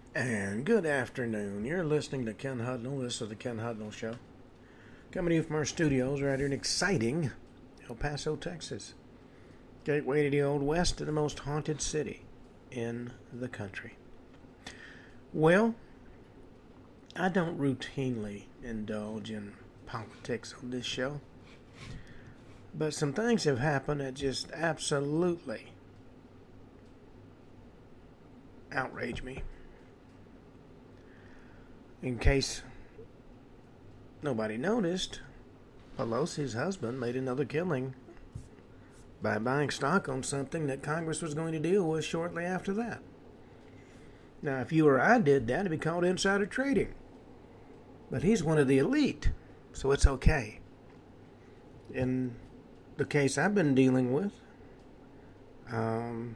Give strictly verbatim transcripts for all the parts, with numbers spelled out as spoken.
And good afternoon. You're listening to Ken Hudnall. This is the Ken Hudnall Show. Coming to you from our studios right here in exciting El Paso, Texas. Gateway to the Old West, to the most haunted city in the country. Well, I don't routinely indulge in politics on this show. But some things have happened that just absolutely outrage me. In case nobody noticed, Pelosi's husband made another killing by buying stock on something that Congress was going to deal with shortly after that. Now, if you or I did that, it'd be called insider trading. But he's one of the elite, so it's okay. In the case I've been dealing with, um...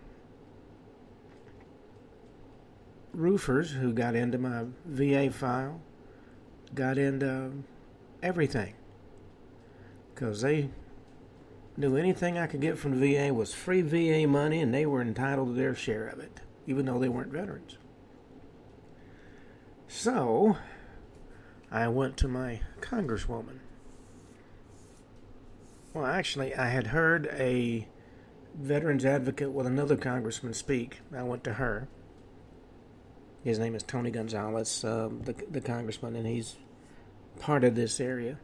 roofers who got into my V A file got into everything because they knew anything I could get from the V A was free V A money, and they were entitled to their share of it, even though they weren't veterans. So I went to my congresswoman. Well, actually, I had heard a veterans advocate with another congressman speak. I went to her. His name is Tony Gonzalez, uh, the, the congressman, and he's part of this area.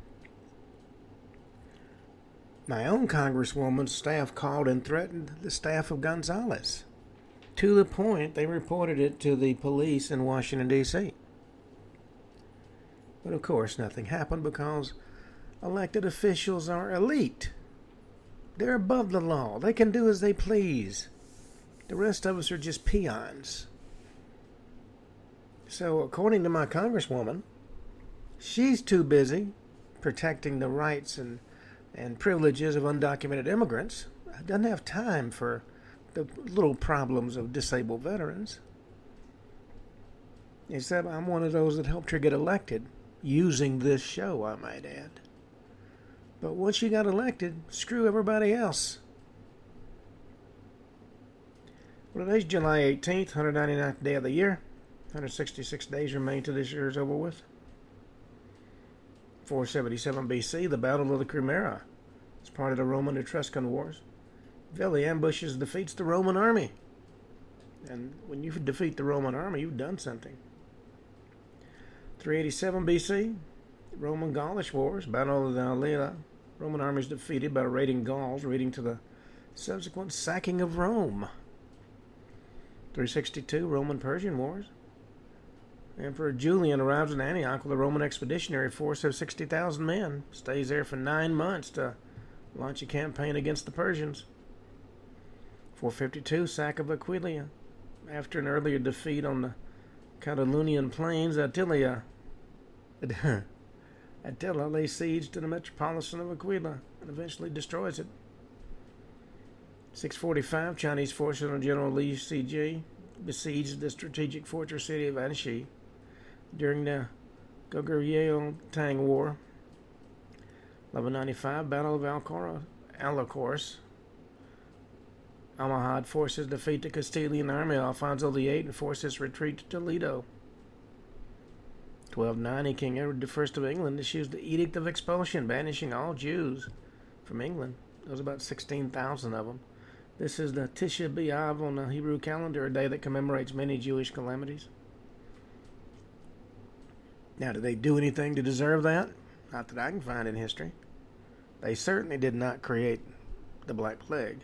My own congresswoman's staff called and threatened the staff of Gonzalez, to the point they reported it to the police in Washington, D C But of course, nothing happened because elected officials are elite. They're above the law. They can do as they please. The rest of us are just peons. So, according to my congresswoman, she's too busy protecting the rights and, and privileges of undocumented immigrants. Doesn't have time for the little problems of disabled veterans. Except I'm one of those that helped her get elected, using this show, I might add. But once she got elected, screw everybody else. Well, today's July eighteenth, one hundred ninety-ninth day of the year. one hundred sixty-six days remain till this year is over with. four seventy-seven B C, the Battle of the Crimea. It's part of the Roman Etruscan Wars. Veli ambushes defeats the Roman army. And when you defeat the Roman army, you've done something. three eighty-seven B C, Roman Gaulish Wars, Battle of the Allia. Roman armies defeated by raiding Gauls, leading to the subsequent sacking of Rome. three sixty-two, Roman-Persian Wars. Emperor Julian arrives in Antioch with a Roman expeditionary force of sixty thousand men. Stays there for nine months to launch a campaign against the Persians. four fifty-two, sack of Aquileia. After an earlier defeat on the Catalaunian plains, Attila, Attila lays siege to the metropolis of Aquila and eventually destroys it. six forty-five, Chinese forces under General Li Sijie besieged the strategic fortress city of Anxi during the Goguryeo Tang War. eleven ninety-five, Battle of Alcora, Alacourse. Almohad forces defeat the Castilian army. Alfonso the Eighth and forces retreat to Toledo. twelve ninety, King Edward the First of England issues the Edict of Expulsion, banishing all Jews from England. There was about sixteen thousand of them. This is the Tisha B'Av on the Hebrew calendar, a day that commemorates many Jewish calamities. Now, did they do anything to deserve that? Not that I can find in history. They certainly did not create the Black Plague.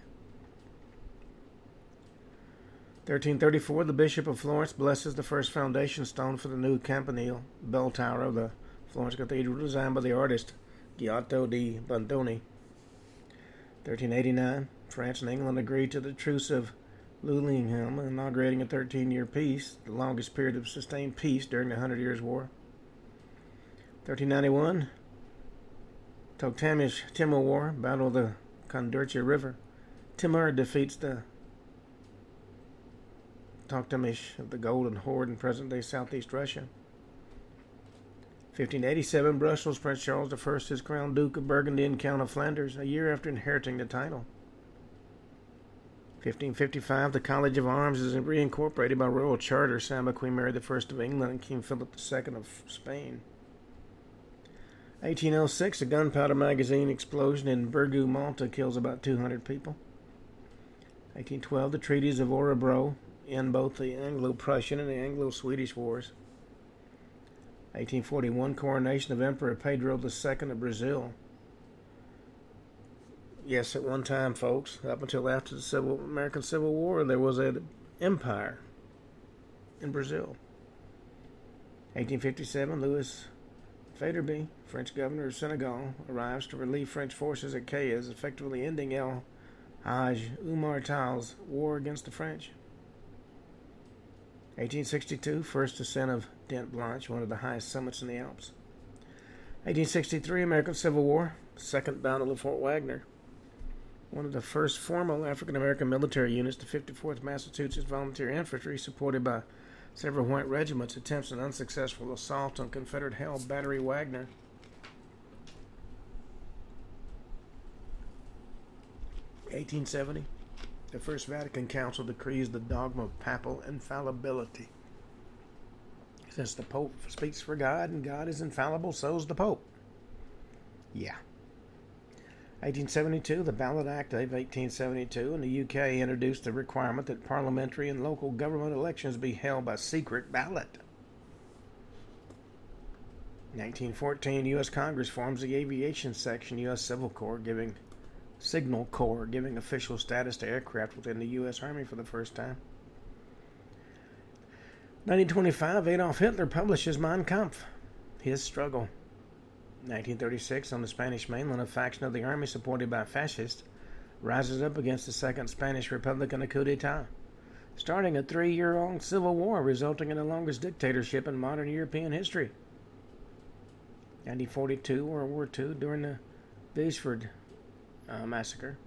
thirteen thirty-four, the Bishop of Florence blesses the first foundation stone for the new campanile bell tower of the Florence Cathedral, designed by the artist Giotto di Bondone. thirteen eighty-nine, France and England agreed to the Truce of Lullingham, inaugurating a thirteen-year peace, the longest period of sustained peace during the Hundred Years' War. thirteen ninety-one, Toktamish Timur War, Battle of the Kondurcha River. Timur defeats the Toktamish of the Golden Horde in present-day southeast Russia. fifteen eighty-seven, Brussels, Prince Charles the First is crowned Duke of Burgundy and Count of Flanders, a year after inheriting the title. fifteen fifty-five, the College of Arms is reincorporated by royal charter signed by Queen Mary the First of England and King Philip the Second of Spain. eighteen oh six, a gunpowder magazine explosion in Burgoo, Malta kills about two hundred people. eighteen twelve, the treaties of Orebro end both the Anglo-Prussian and the Anglo-Swedish wars. eighteen forty-one, coronation of Emperor Pedro the Second of Brazil. Yes, at one time, folks, up until after the Civil American Civil War, there was an empire in Brazil. eighteen fifty-seven, Louis Faidherbe, French governor of Senegal, arrives to relieve French forces at Kayes, effectively ending El Hajj Umar Tal's war against the French. eighteen sixty-two, first ascent of Dent Blanche, one of the highest summits in the Alps. eighteen sixty-three, American Civil War, Second Battle of Fort Wagner. One of the first formal African-American military units, the fifty-fourth Massachusetts Volunteer Infantry, supported by several white regiments, attempts an unsuccessful assault on Confederate-held Battery Wagner. eighteen seventy, the First Vatican Council decrees the dogma of papal infallibility. Since the Pope speaks for God and God is infallible, so's the Pope. Yeah. eighteen seventy-two, the Ballot Act of eighteen seventy-two in the U K introduced the requirement that parliamentary and local government elections be held by secret ballot. nineteen fourteen, U S Congress forms the Aviation Section, U S Civil Corps, giving Signal Corps, giving official status to aircraft within the U S Army for the first time. nineteen twenty-five, Adolf Hitler publishes Mein Kampf, His Struggle. nineteen thirty-six, on the Spanish mainland, a faction of the army supported by fascists rises up against the Second Spanish Republic in a coup d'etat, starting a three-year-long civil war resulting in the longest dictatorship in modern European history. nineteen forty-two, World War Two, during the Bisfjord uh, massacre.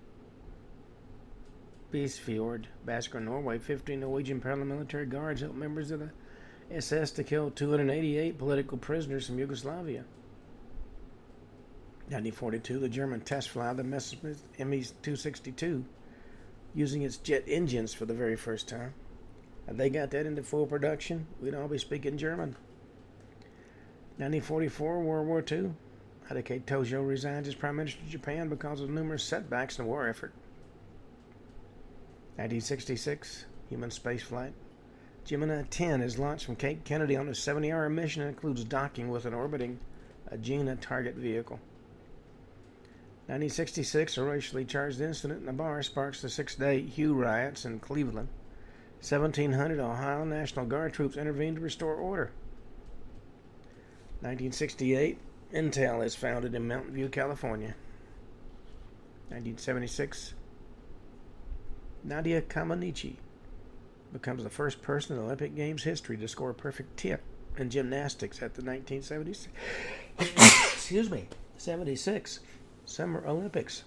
Bisfjord massacre in Norway, fifteen Norwegian paramilitary guards helped members of the S S to kill two hundred eighty-eight political prisoners from Yugoslavia. nineteen forty-two, the German test flight of the Messerschmitt M E two sixty-two, using its jet engines for the very first time. If they got that into full production, we'd all be speaking German. nineteen forty-four, World War Two, Hideki Tojo resigns as Prime Minister of Japan because of numerous setbacks in the war effort. nineteen sixty-six, human spaceflight. Gemini ten is launched from Cape Kennedy on a seventy-hour mission and includes docking with an orbiting Agena target vehicle. nineteen sixty-six, a racially charged incident in a bar sparks the six-day Hugh riots in Cleveland. seventeen hundred Ohio National Guard troops intervene to restore order. nineteen sixty-eight, Intel is founded in Mountain View, California. nineteen seventy-six, Nadia Comaneci becomes the first person in Olympic Games history to score a perfect tip in gymnastics at the nineteen seventy-six excuse me, seventy-six Summer Olympics.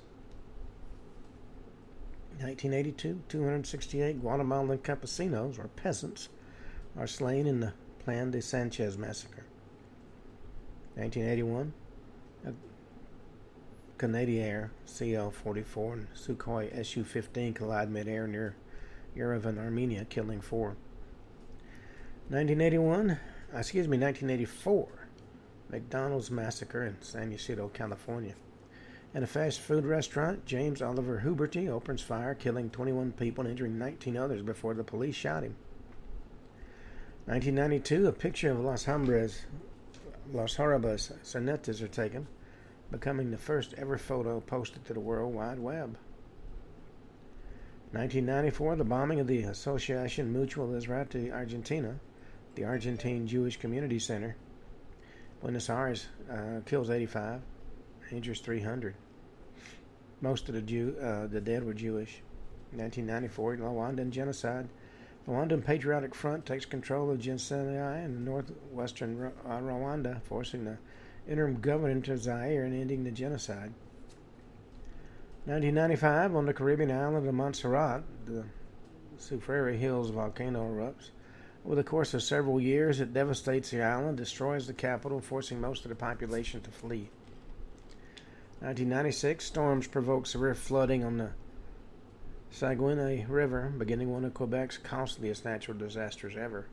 nineteen eighty-two, two hundred sixty-eight Guatemalan campesinos, or peasants, are slain in the Plan de Sanchez massacre. nineteen eighty-one, a Canadair C L forty-four and Sukhoi S U fifteen collide mid-air near Yerevan, Armenia, killing four. nineteen eighty-one, excuse me, nineteen eighty-four, McDonald's massacre in San Ysidro, California. In a fast food restaurant, James Oliver Huberty opens fire, killing twenty-one people and injuring nineteen others before the police shot him. nineteen ninety-two, a picture of Los Hombres, Los Horribles Cenetes are taken, becoming the first ever photo posted to the World Wide Web. nineteen ninety-four, the bombing of the Association Mutual Israelite Argentina, the Argentine Jewish Community Center. Buenos Aires uh, kills eighty-five, injures three hundred. Most of the Jew, uh, the dead were Jewish. nineteen ninety-four, Rwandan genocide. The Rwandan Patriotic Front takes control of Jinsenai in northwestern uh, Rwanda, forcing the interim government to Zaire and ending the genocide. nineteen ninety-five, on the Caribbean island of Montserrat, the Soufriere Hills volcano erupts. Over the course of several years, it devastates the island, destroys the capital, forcing most of the population to flee. nineteen ninety-six, storms provoke severe flooding on the Saguenay River, beginning one of Quebec's costliest natural disasters ever.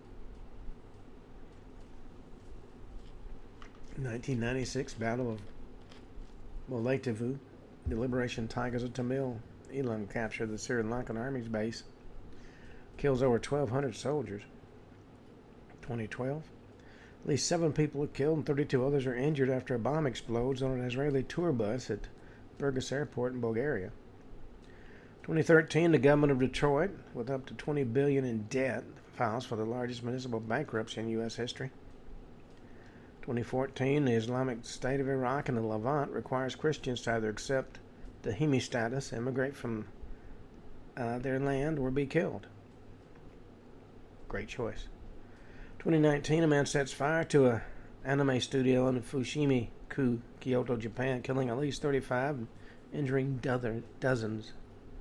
nineteen ninety-six, Battle of Moletivu. The Liberation Tigers of Tamil Elam captured the Sri Lankan Army's base. Kills over twelve hundred soldiers. twenty twelve. At least seven people are killed and thirty-two others are injured after a bomb explodes on an Israeli tour bus at Burgas Airport in Bulgaria. twenty thirteen, the government of Detroit, with up to twenty billion dollars in debt, files for the largest municipal bankruptcy in U S history. twenty fourteen, the Islamic State of Iraq and the Levant requires Christians to either accept the Dhimmi status, immigrate from uh, their land, or be killed. Great choice. twenty nineteen, a man sets fire to an anime studio in Fushimi-ku, Kyoto, Japan, killing at least thirty-five and injuring dozens.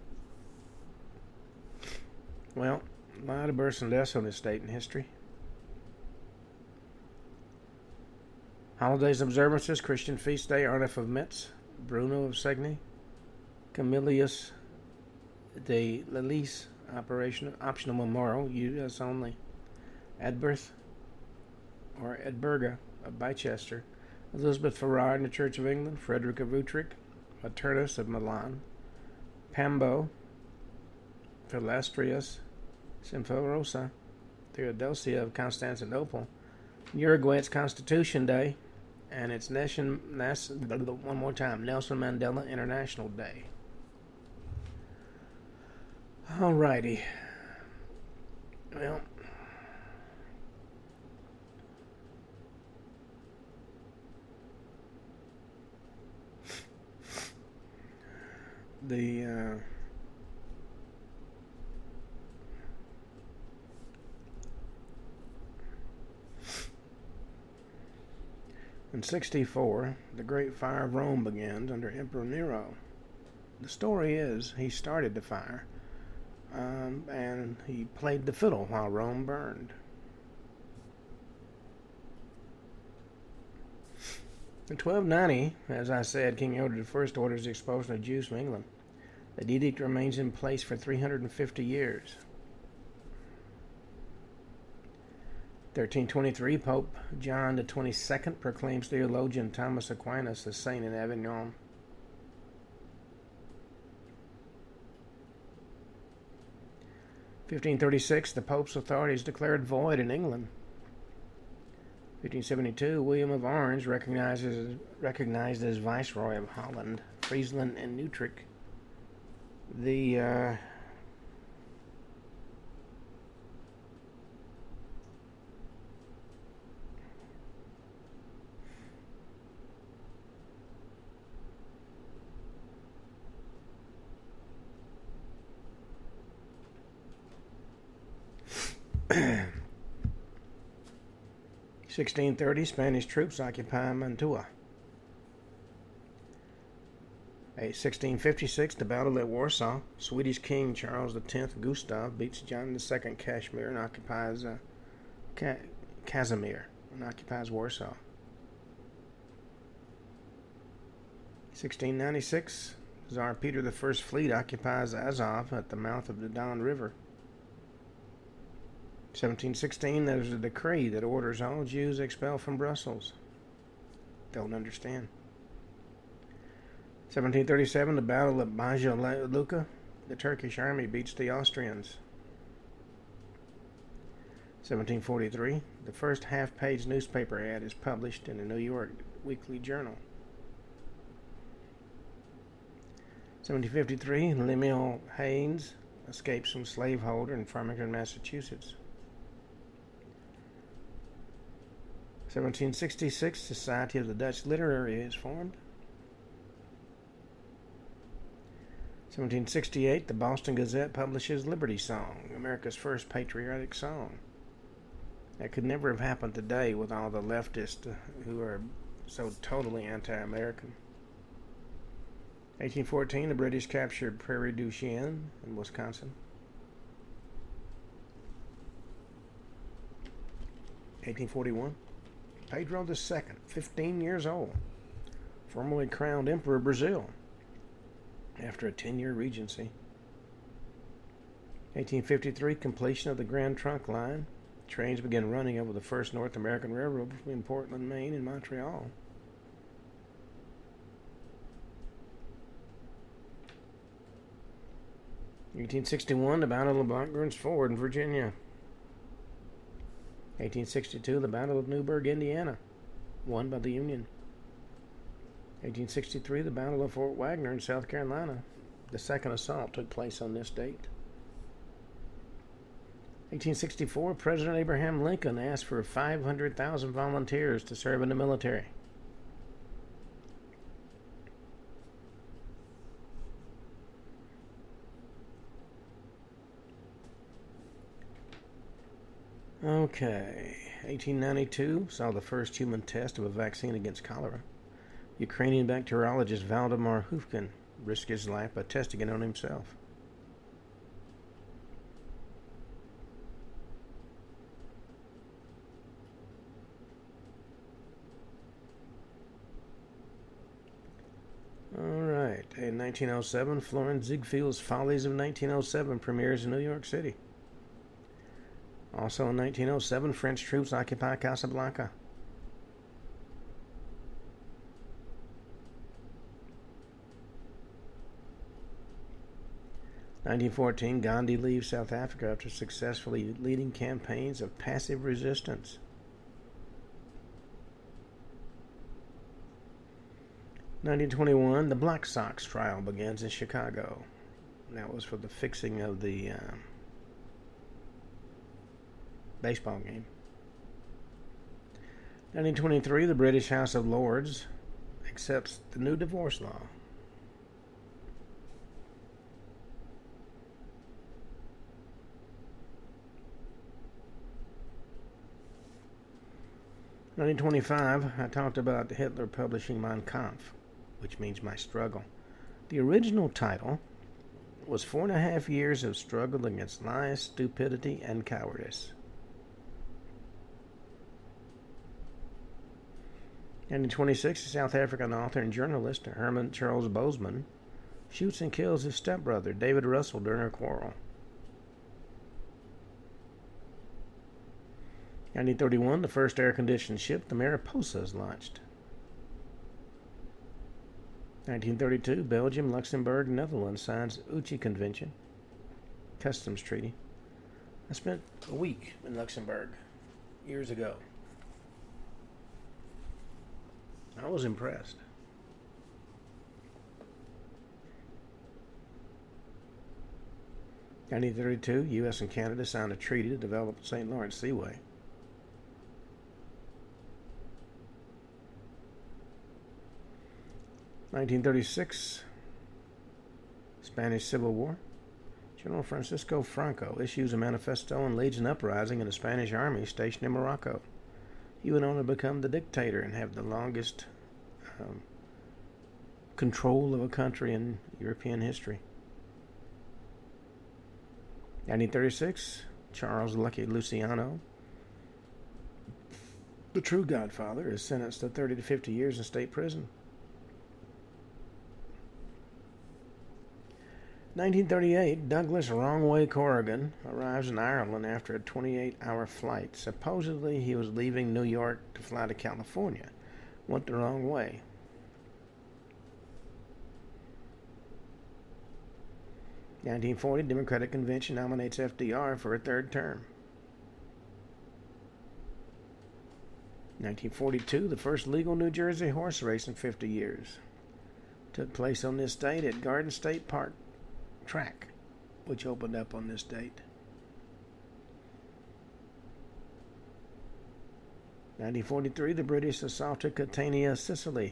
Well, a lot of births and deaths on this date in history. Holidays and observances: Christian feast day, Arnulf of Metz, Bruno of Segni, Camillus de Lellis, operation optional memorial, U S only. Edberth, or Edburga of Bicester, Elizabeth Farrar in the Church of England, Frederick of Utrecht, Maternus of Milan, Pambo, Philastrius, Simforosa, Theodosia of Constantinople. Uruguay, it's Constitution Day, and it's Nation, Nas, one more time, Nelson Mandela International Day. Alrighty. Well, the uh, in sixty-four, the Great Fire of Rome begins under Emperor Nero. The story is he started the fire, um, and he played the fiddle while Rome burned. In twelve ninety, as I said, King Edward the First orders the expulsion of Jews from England. The edict remains in place for three hundred fifty years. thirteen twenty-three, Pope John the twenty-second proclaims theologian Thomas Aquinas a saint in Avignon. fifteen thirty-six, the Pope's authority is declared void in England. fifteen seventy-two, William of Orange recognizes, recognized as Viceroy of Holland, Friesland, and Utrecht. The uh, sixteen thirty, Spanish troops occupy Mantua. sixteen fifty-six, the Battle at Warsaw. Swedish King Charles the tenth Gustav beats John the second Casimir and occupies uh, Ca- Casimir and occupies Warsaw. sixteen ninety-six, Tsar Peter the First fleet occupies Azov at the mouth of the Don River. seventeen sixteen, there's a decree that orders all Jews expelled from Brussels. Don't understand. seventeen thirty-seven, the Battle of Banja Luka. The Turkish army beats the Austrians. seventeen forty-three, the first half-page newspaper ad is published in the New York Weekly Journal. seventeen fifty-three, Lemuel Haynes escapes from slaveholder in Farmington, Massachusetts. seventeen sixty-six, Society of the Dutch Literary is formed. seventeen sixty-eight, the Boston Gazette publishes Liberty Song, America's first patriotic song. That could never have happened today with all the leftists who are so totally anti-American. eighteen fourteen, the British captured Prairie du Chien in Wisconsin. eighteen forty-one, Pedro the Second, fifteen years old, formally crowned Emperor of Brazil after a ten-year regency. eighteen fifty-three, completion of the Grand Trunk Line. Trains began running over the first North American railroad between Portland, Maine and Montreal. eighteen sixty-one, the Battle of Blackburn's Ford in Virginia. eighteen sixty-two, the Battle of Newburgh, Indiana, won by the Union. eighteen sixty-three, the Battle of Fort Wagner in South Carolina. The second assault took place on this date. eighteen sixty-four, President Abraham Lincoln asked for five hundred thousand volunteers to serve in the military. Okay, eighteen ninety-two saw the first human test of a vaccine against cholera. Ukrainian bacteriologist Valdemar Hufkin risked his life by testing it on himself. All right, in nineteen oh seven, Florence Ziegfeld's Follies of nineteen oh seven premieres in New York City. Also in nineteen oh seven, French troops occupy Casablanca. nineteen fourteen, Gandhi leaves South Africa after successfully leading campaigns of passive resistance. nineteen twenty-one, the Black Sox trial begins in Chicago. That was for the fixing of the uh, baseball game. nineteen twenty-three, the British House of Lords accepts the new divorce law. nineteen twenty-five, I talked about Hitler publishing Mein Kampf, which means my struggle. The original title was Four and a Half Years of Struggle Against Lies, Stupidity, and Cowardice. nineteen twenty-six, a South African author and journalist, Herman Charles Bosman, shoots and kills his stepbrother, David Russell, during a quarrel. nineteen thirty-one, the first air-conditioned ship, the Mariposa, is launched. nineteen thirty-two, Belgium, Luxembourg, Netherlands signs Uchi Convention, customs treaty. I spent a week in Luxembourg years ago. I was impressed. nineteen thirty-two, U S and Canada signed a treaty to develop the Saint Lawrence Seaway. nineteen thirty-six, Spanish Civil War. General Francisco Franco issues a manifesto and leads an uprising in the Spanish army stationed in Morocco. He went on to become the dictator and have the longest um, control of a country in European history. nineteen thirty-six, Charles Lucky Luciano, the true Godfather, is sentenced to thirty to fifty years in state prison. nineteen thirty-eight, Douglas Wrongway Corrigan arrives in Ireland after a twenty-eight hour flight. Supposedly, he was leaving New York to fly to California. Went the wrong way. nineteen forty, Democratic Convention nominates F D R for a third term. nineteen forty-two, the first legal New Jersey horse race in fifty years. Took place on this date at Garden State Park Track, which opened up on this date. nineteen forty-three, the British assaulted Catania, Sicily.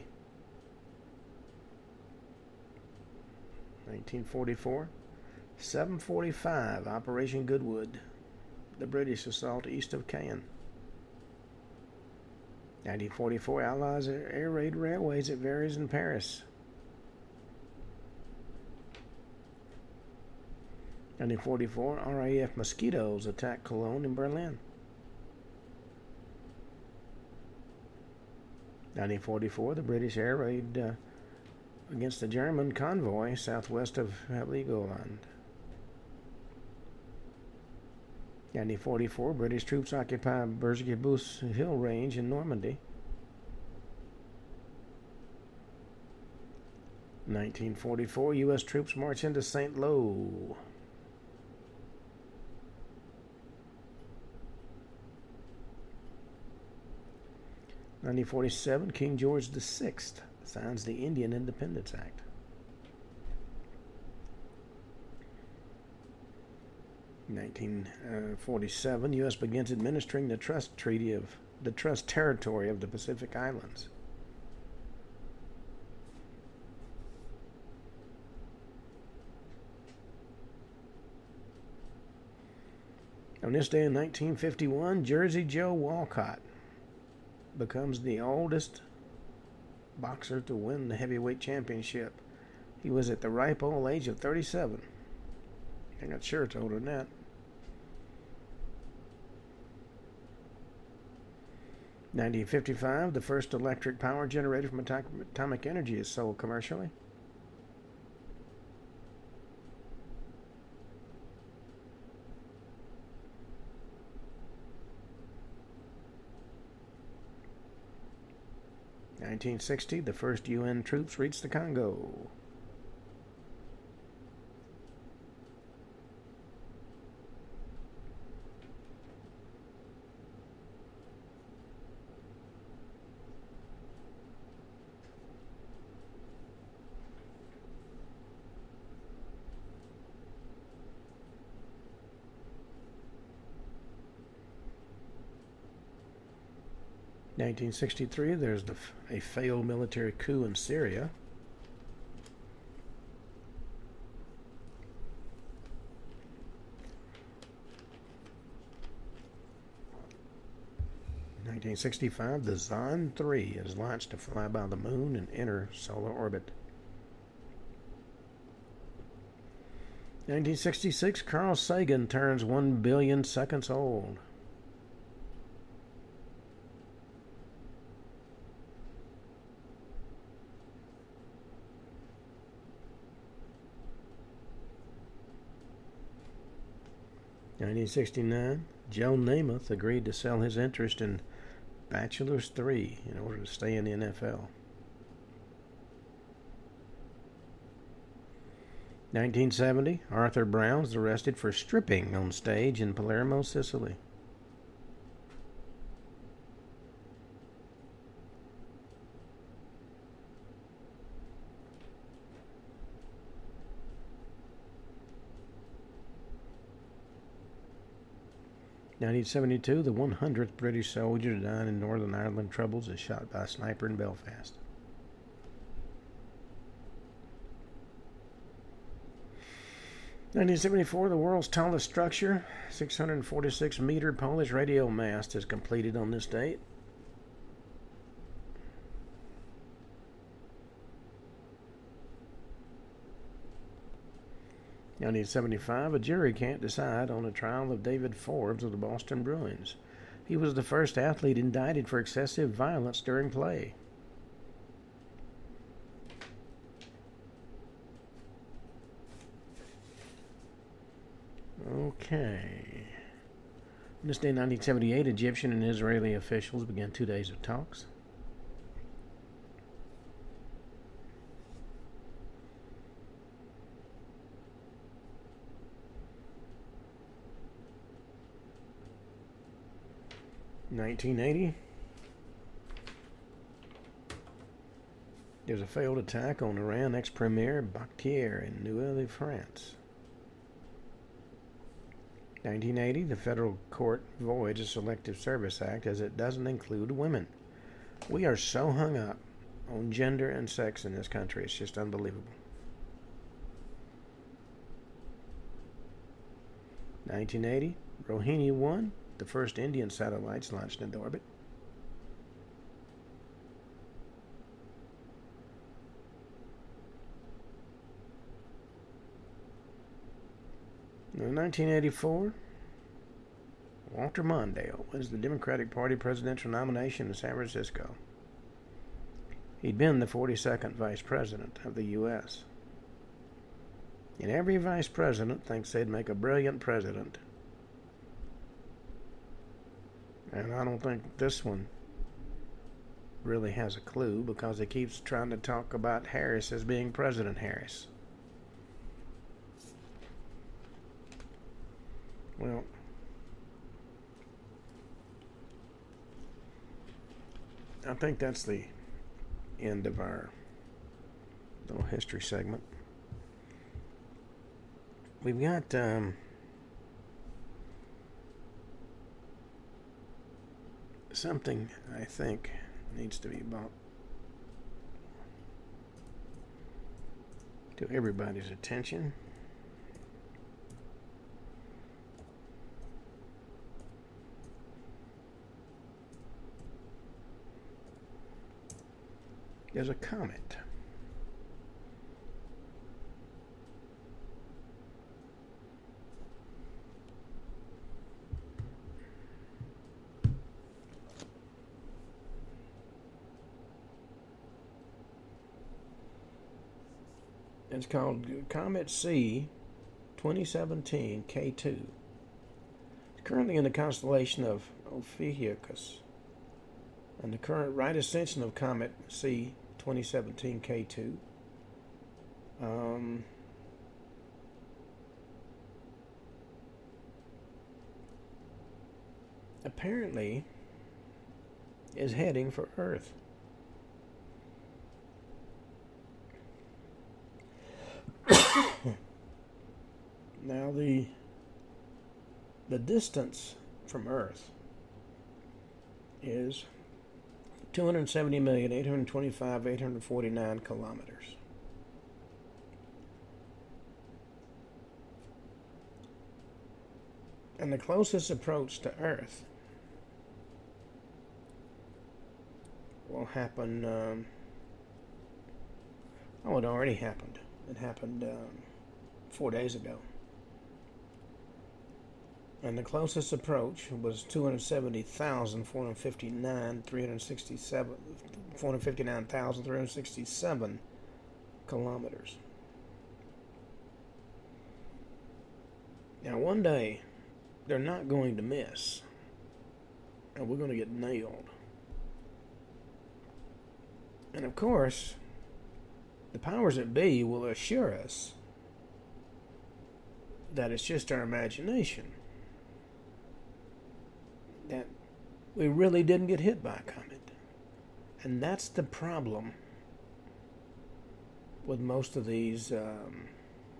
nineteen forty-four, seven forty-five, Operation Goodwood. The British assault east of Caen. nineteen forty-four, Allies air raid railways at Vaires in Paris. nineteen forty-four, R A F mosquitoes attack Cologne in Berlin. nineteen forty-four, the British air raid uh, against the German convoy southwest of Heligoland. nineteen forty-four, British troops occupy Berge-Bus Hill Range in Normandy. nineteen forty-four, U S troops march into Saint Lo. nineteen forty-seven, King George the Sixth signs the Indian Independence Act. nineteen forty-seven, U S begins administering the Trust Treaty of the Trust Territory of the Pacific Islands. On this day in nineteen fifty-one, Jersey Joe Walcott becomes the oldest boxer to win the heavyweight championship. He was at the ripe old age of thirty-seven. I got sure it's older than that. nineteen fifty-five, the first electric power generator from atomic energy is sold commercially. nineteen sixty, the first U N troops reached the Congo. nineteen sixty-three, there's the, a failed military coup in Syria. nineteen sixty-five, the Zond three is launched to fly by the moon and enter solar orbit. nineteen sixty-six, Carl Sagan turns one billion seconds old. nineteen sixty-nine, Joe Namath agreed to sell his interest in Bachelors three in order to stay in the N F L. nineteen seventy, Arthur Brown is arrested for stripping on stage in Palermo, Sicily. nineteen seventy-two, the one hundredth British soldier to die in Northern Ireland troubles is shot by a sniper in Belfast. nineteen seventy-four, the world's tallest structure, six hundred forty-six meter Polish radio mast, is completed on this date. nineteen seventy-five, a jury can't decide on the trial of David Forbes of the Boston Bruins. He was the first athlete indicted for excessive violence during play. Okay. On this day, nineteen seventy-eight, Egyptian and Israeli officials began two days of talks. nineteen eighty, there's a failed attack on Iran ex-premier Bakhtiar in Neuilly, France. nineteen eighty, the federal court voids the Selective Service Act as it doesn't include women. We are so hung up on gender and sex in this country, it's just unbelievable. nineteen eighty, Rohini one, the first Indian satellites launched into orbit. In nineteen eighty-four, Walter Mondale wins the Democratic Party presidential nomination in San Francisco. He'd been the forty-second vice president of the U S And every vice president thinks they'd make a brilliant president. And I don't think this one really has a clue because it keeps trying to talk about Harris as being President Harris. Well, I think that's the end of our little history segment. We've got um, something I think needs to be brought to everybody's attention. There's a comet. It's called Comet C twenty seventeen K two. It's currently in the constellation of Ophiuchus, and the current right ascension of Comet C twenty seventeen K two um, apparently is heading for Earth. Now the the distance from Earth is two hundred seventy million eight hundred twenty-five thousand eight hundred forty-nine kilometers. And the closest approach to Earth will happen. Um, oh, it already happened. It happened um, four days ago. And the closest approach was two hundred seventy thousand four hundred fifty-nine, three hundred sixty-seven, four hundred fifty-nine thousand three hundred sixty-seven kilometers. Now, one day, they're not going to miss, and we're going to get nailed. And of course, the powers that be will assure us that it's just our imagination, that we really didn't get hit by a comet. And that's the problem with most of these um,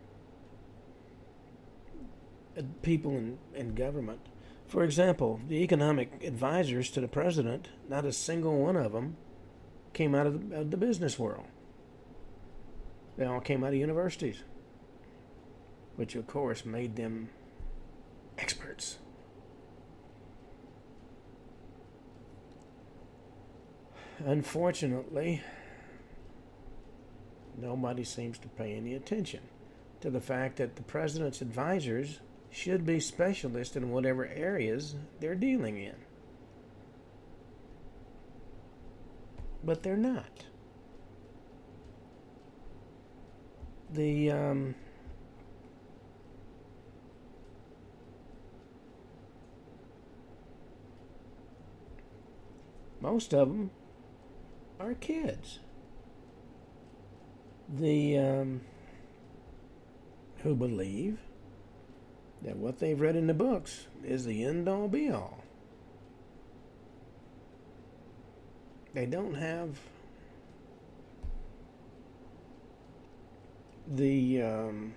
people in, in government. For example, the economic advisors to the president, not a single one of them came out of the, of the business world. They all came out of universities, which of course made them experts. Unfortunately, nobody seems to pay any attention to the fact that the president's advisors should be specialists in whatever areas they're dealing in. But they're not. The um, most of them are kids. The um, who believe that what they've read in the books is the end-all be-all. They don't have the um,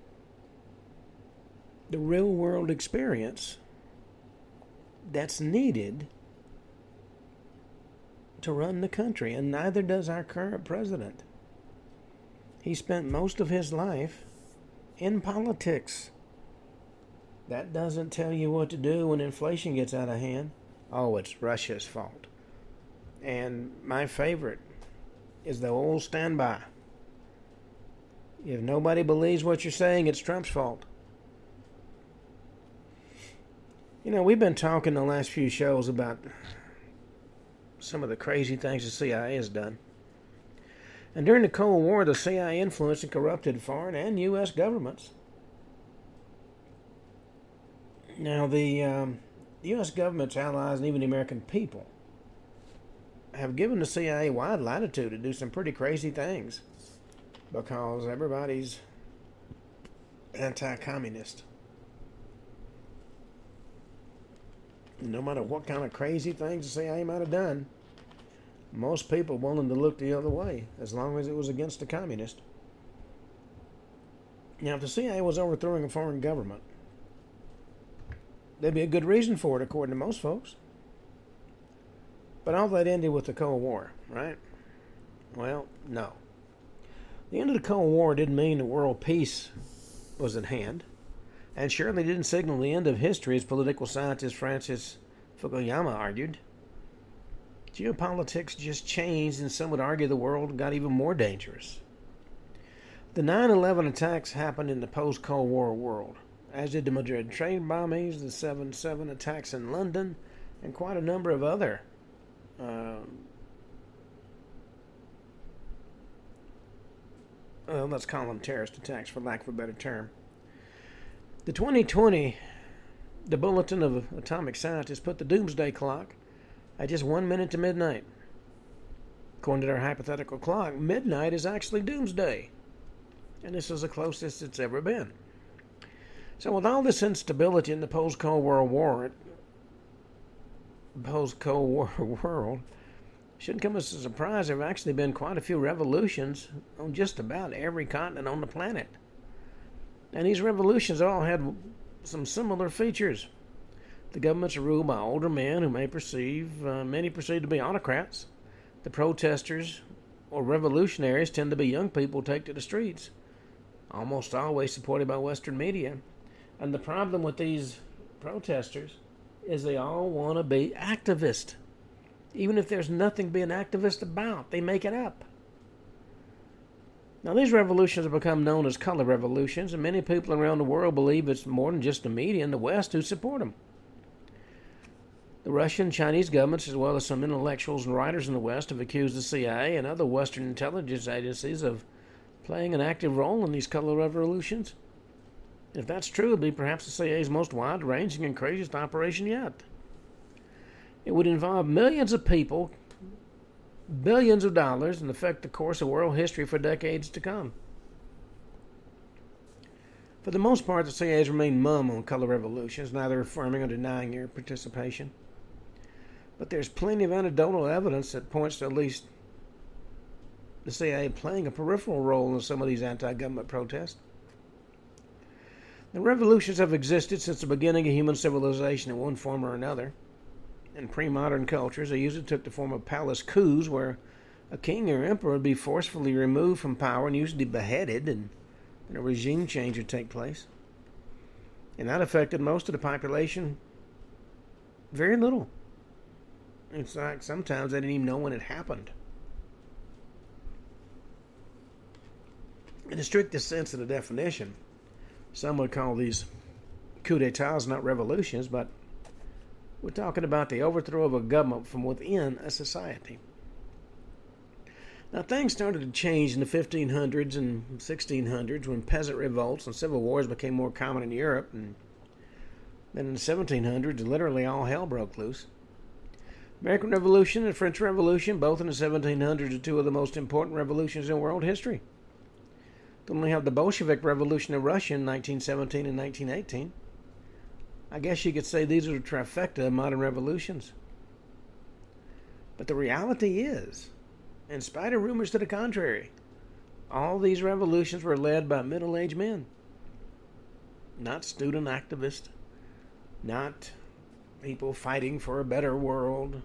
the real-world experience that's needed to run the country, and neither does our current president. He spent most of his life in politics. That doesn't tell you what to do when inflation gets out of hand. Oh, it's Russia's fault. And my favorite is the old standby. If nobody believes what you're saying, it's Trump's fault. You know, we've been talking the last few shows about some of the crazy things the C I A has done. And during the Cold War, the C I A influenced and corrupted foreign and U S governments. Now, the um, the U S government's allies and even the American people have given the C I A wide latitude to do some pretty crazy things because everybody's anti-communist. No matter what kind of crazy things the C I A might have done, most people willing to look the other way as long as it was against the communist. Now, if the C I A was overthrowing a foreign government, there'd be a good reason for it, according to most folks. But all that ended with the Cold War, right? Well, no. The end of the Cold War didn't mean that world peace was at hand, and surely didn't signal the end of history, as political scientist Francis Fukuyama argued. Geopolitics just changed, and some would argue the world got even more dangerous. The nine eleven attacks happened in the post-Cold War world, as did the Madrid train bombings, the seven seven attacks in London, and quite a number of other uh, well, let's call them terrorist attacks, for lack of a better term. The twenty twenty, the Bulletin of Atomic Scientists put the doomsday clock at just one minute to midnight. According to their hypothetical clock, midnight is actually doomsday. And this is the closest it's ever been. So with all this instability in the post-Cold War war, post-Cold War world, shouldn't come as a surprise. There have actually been quite a few revolutions on just about every continent on the planet. And these revolutions all had some similar features. The governments are ruled by older men who may perceive, uh, many perceive to be autocrats. The protesters or revolutionaries tend to be young people who take to the streets, almost always supported by Western media. And the problem with these protesters is they all want to be activists. Even if there's nothing to be an activist about, they make it up. Now, these revolutions have become known as color revolutions, and many people around the world believe it's more than just the media in the West who support them. The Russian and Chinese governments, as well as some intellectuals and writers in the West, have accused the C I A and other Western intelligence agencies of playing an active role in these color revolutions. If that's true, it would be perhaps the C I A's most wide-ranging and craziest operation yet. It would involve millions of people, billions of dollars, and affect the course of world history for decades to come. For the most part, the C I A has remained mum on color revolutions, neither affirming or denying their participation. But there's plenty of anecdotal evidence that points to at least the C I A playing a peripheral role in some of these anti-government protests. The revolutions have existed since the beginning of human civilization in one form or another. In pre-modern cultures, they usually took the form of palace coups, where a king or emperor would be forcefully removed from power and usually beheaded, and, and a regime change would take place. And that affected most of the population very little. In fact, sometimes they didn't even know when it happened. In the strictest sense of the definition, some would call these coups d'etats not revolutions, but we're talking about the overthrow of a government from within a society. Now, things started to change in the fifteen hundreds and sixteen hundreds when peasant revolts and civil wars became more common in Europe, and then in the seventeen hundreds, literally all hell broke loose. American Revolution and French Revolution, both in the seventeen hundreds, are two of the most important revolutions in world history. Then we have the Bolshevik Revolution in Russia in nineteen seventeen and nineteen eighteen. I guess you could say these are the trifecta of modern revolutions. But the reality is, in spite of rumors to the contrary, all these revolutions were led by middle-aged men. Not student activists, not people fighting for a better world.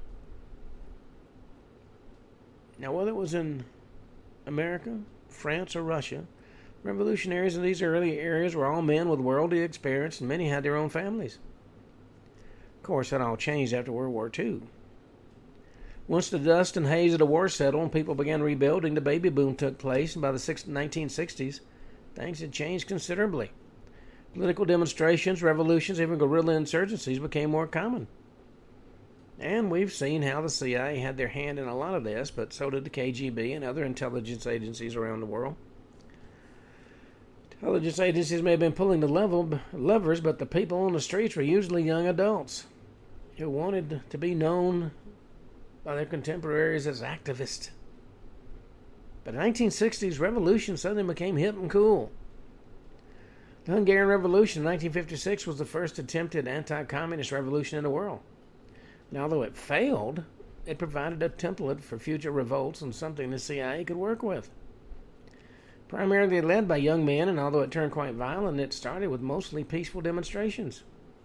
Now, whether it was in America, France, or Russia, revolutionaries in these early areas were all men with worldly experience, and many had their own families. Of course, that all changed after World War Two. Once the dust and haze of the war settled and people began rebuilding, the baby boom took place, and by the nineteen sixties, things had changed considerably. Political demonstrations, revolutions, even guerrilla insurgencies became more common. And we've seen how the C I A had their hand in a lot of this, but so did the K G B and other intelligence agencies around the world. Intelligence agencies may have been pulling the level, levers, but the people on the streets were usually young adults. who wanted to be known by their contemporaries as activists. But the nineteen sixties revolution suddenly became hip and cool. The Hungarian Revolution in nineteen fifty-six was the first attempted anti-communist revolution in the world. And although it failed, it provided a template for future revolts and something the C I A could work with. Primarily led by young men, and although it turned quite violent, it started with mostly peaceful demonstrations.